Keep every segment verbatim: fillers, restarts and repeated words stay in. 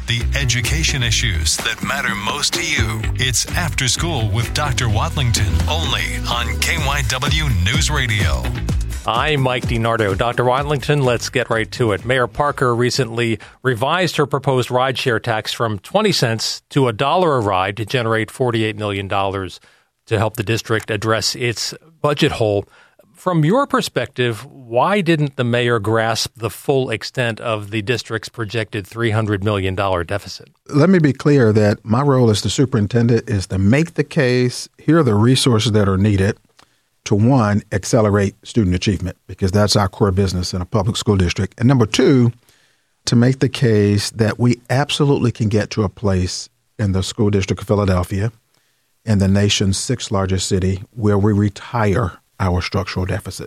the education issues that matter most to you. It's After School with Doctor Wadlington, only on K Y W News Radio. I'm Mike DiNardo. Doctor Wadlington, let's get right to it. Mayor Parker recently revised her proposed rideshare tax from twenty cents to a dollar a ride to generate forty-eight million dollars to help the district address its budget hole. From your perspective, why didn't the mayor grasp the full extent of the district's projected three hundred million dollars deficit? Let me be clear that my role as the superintendent is to make the case, here are the resources that are needed to, one, accelerate student achievement, because that's our core business in a public school district. And number two, to make the case that we absolutely can get to a place in the school district of Philadelphia, in the nation's sixth largest city, where we retire our structural deficit.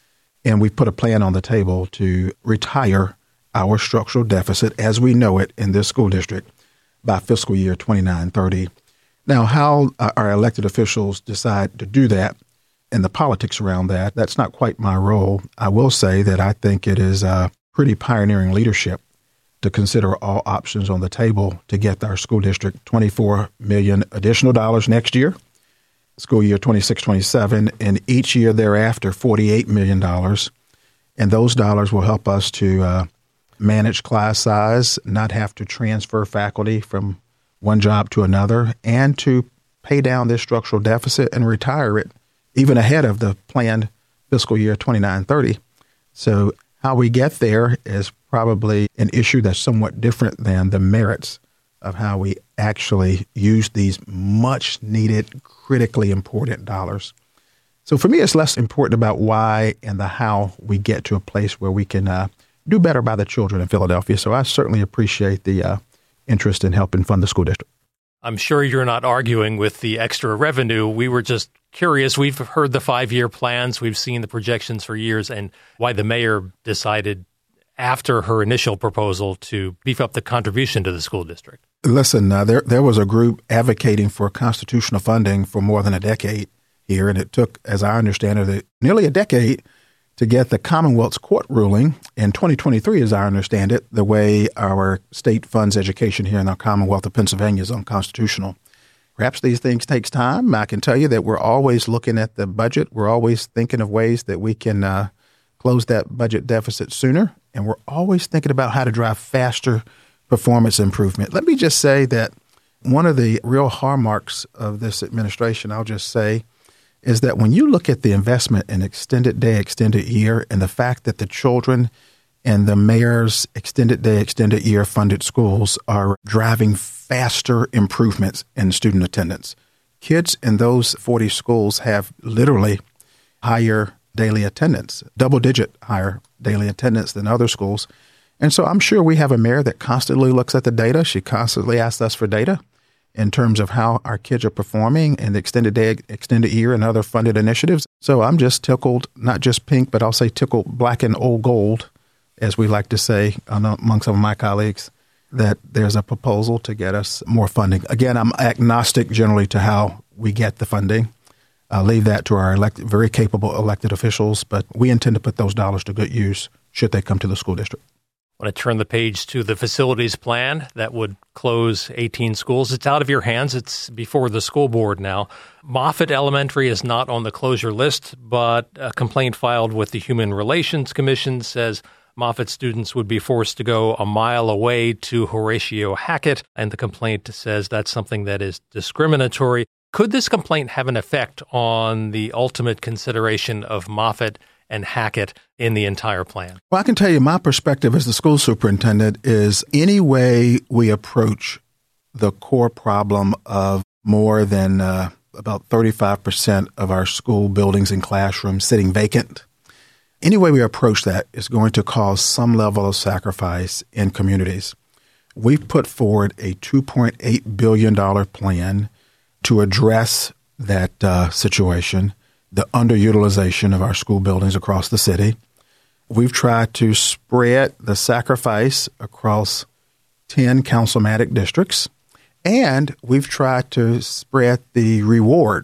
And we put a plan on the table to retire our structural deficit as we know it in this school district by fiscal year twenty-nine thirty. Now, how our elected officials decide to do that and the politics around that, that's not quite my role. I will say that I think it is uh, pretty pioneering leadership to consider all options on the table to get our school district twenty-four million dollars additional dollars next year, school year twenty-six twenty-seven, and each year thereafter, forty-eight million dollars. And those dollars will help us to uh, manage class size, not have to transfer faculty from one job to another, and to pay down this structural deficit and retire it even ahead of the planned fiscal year twenty-nine thirty. So how we get there is probably an issue that's somewhat different than the merits of how we actually use these much needed, critically important dollars. So for me, it's less important about why and the how we get to a place where we can uh, do better by the children in Philadelphia. So I certainly appreciate the uh, interest in helping fund the school district. I'm sure you're not arguing with the extra revenue. We were just curious. We've heard the five-year plans. We've seen the projections for years, and why the mayor decided after her initial proposal to beef up the contribution to the school district. Listen, uh, there there was a group advocating for constitutional funding for more than a decade here, and it took, as I understand it, nearly a decade to get the Commonwealth's court ruling in twenty twenty-three, as I understand it, the way our state funds education here in the Commonwealth of Pennsylvania is unconstitutional. Perhaps these things takes time. I can tell you that we're always looking at the budget. We're always thinking of ways that we can uh, close that budget deficit sooner, and we're always thinking about how to drive faster performance improvement. Let me just say that one of the real hallmarks of this administration, I'll just say, is that when you look at the investment in extended day, extended year, and the fact that the children and the mayor's extended day, extended year funded schools are driving faster improvements in student attendance. Kids in those forty schools have literally higher daily attendance, double-digit higher daily attendance than other schools. And so I'm sure we have a mayor that constantly looks at the data. She constantly asks us for data in terms of how our kids are performing in the extended day, extended year, and other funded initiatives. So I'm just tickled, not just pink, but I'll say tickled black and old gold, as we like to say among some of my colleagues, that there's a proposal to get us more funding. Again, I'm agnostic generally to how we get the funding. I'll leave that to our elected, very capable elected officials, but we intend to put those dollars to good use should they come to the school district. I want to turn the page to the facilities plan that would close eighteen schools. It's out of your hands. It's before the school board now. Moffett Elementary is not on the closure list, but a complaint filed with the Human Relations Commission says Moffett students would be forced to go a mile away to Horatio Hackett, and the complaint says that's something that is discriminatory. Could this complaint have an effect on the ultimate consideration of Moffett and Hackett in the entire plan? Well, I can tell you my perspective as the school superintendent is any way we approach the core problem of more than uh, about thirty-five percent of our school buildings and classrooms sitting vacant, any way we approach that is going to cause some level of sacrifice in communities. We've put forward a two point eight billion dollars plan to address that uh, situation, the underutilization of our school buildings across the city. We've tried to spread the sacrifice across ten councilmatic districts, and we've tried to spread the reward,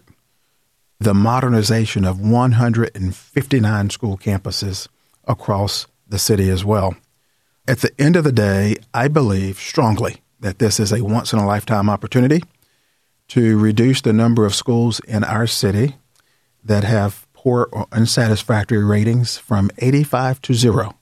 the modernization of one hundred fifty-nine school campuses across the city as well. At the end of the day, I believe strongly that this is a once-in-a-lifetime opportunity to reduce the number of schools in our city that have poor or unsatisfactory ratings from eighty-five to zero,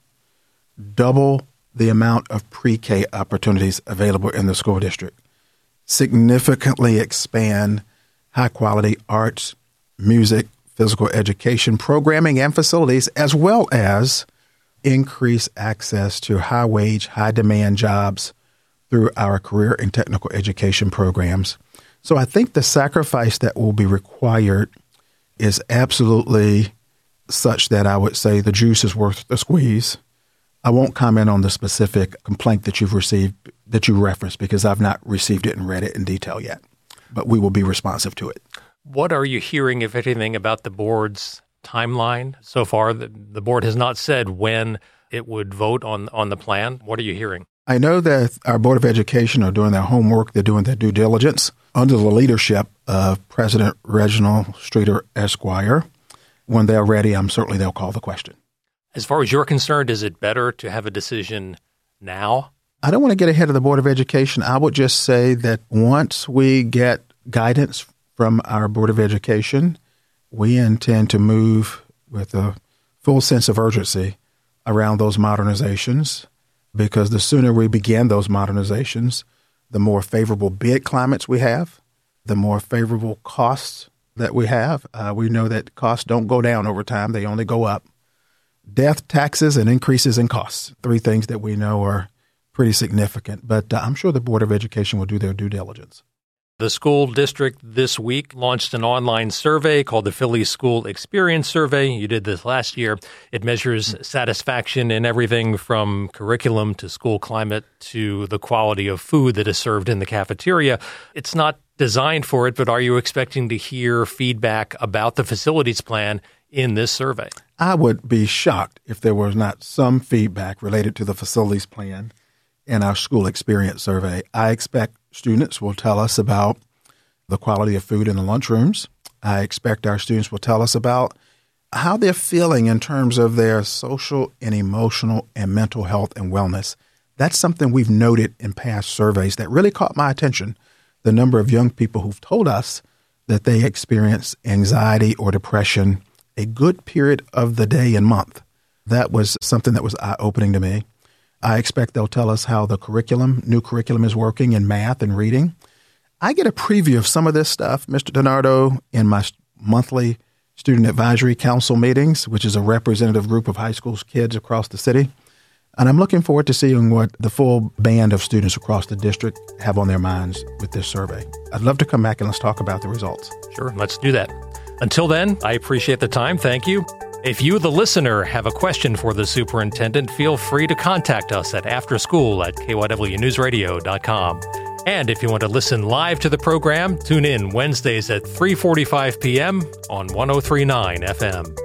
double the amount of pre-K opportunities available in the school district, significantly expand high-quality arts, music, physical education programming and facilities, as well as increase access to high-wage, high-demand jobs through our career and technical education programs. So I think the sacrifice that will be required is absolutely such that I would say the juice is worth the squeeze. I won't comment on the specific complaint that you've received, that you referenced, because I've not received it and read it in detail yet, but we will be responsive to it. What are you hearing, if anything, about the board's timeline so far? The, the board has not said when it would vote on, on the plan. What are you hearing? I know that our Board of Education are doing their homework. They're doing their due diligence under the leadership of President Reginald Streeter, Esquire. When they're ready, I'm certainly they'll call the question. As far as you're concerned, is it better to have a decision now? I don't want to get ahead of the Board of Education. I would just say that once we get guidance from our Board of Education, we intend to move with a full sense of urgency around those modernizations, because the sooner we begin those modernizations, the more favorable bid climates we have, the more favorable costs that we have. Uh, we know that costs don't go down over time. They only go up. Death, taxes, and increases in costs, three things that we know are pretty significant. But uh, I'm sure the Board of Education will do their due diligence. The school district this week launched an online survey called the Philly School Experience Survey. You did this last year. It measures satisfaction in everything from curriculum to school climate to the quality of food that is served in the cafeteria. It's not designed for it, but are you expecting to hear feedback about the facilities plan in this survey? I would be shocked if there was not some feedback related to the facilities plan in our school experience survey. I expect students will tell us about the quality of food in the lunchrooms. I expect our students will tell us about how they're feeling in terms of their social and emotional and mental health and wellness. That's something we've noted in past surveys that really caught my attention, the number of young people who've told us that they experience anxiety or depression a good period of the day and month. That was something that was eye-opening to me. I expect they'll tell us how the curriculum, new curriculum is working in math and reading. I get a preview of some of this stuff, Mister DiNardo, in my monthly Student Advisory Council meetings, which is a representative group of high school kids across the city. And I'm looking forward to seeing what the full band of students across the district have on their minds with this survey. I'd love to come back and let's talk about the results. Sure, let's do that. Until then, I appreciate the time. Thank you. If you, the listener, have a question for the superintendent, feel free to contact us at afterschool at K Y W news radio dot com. And if you want to listen live to the program, tune in Wednesdays at three forty-five p.m. on one oh three point nine F M.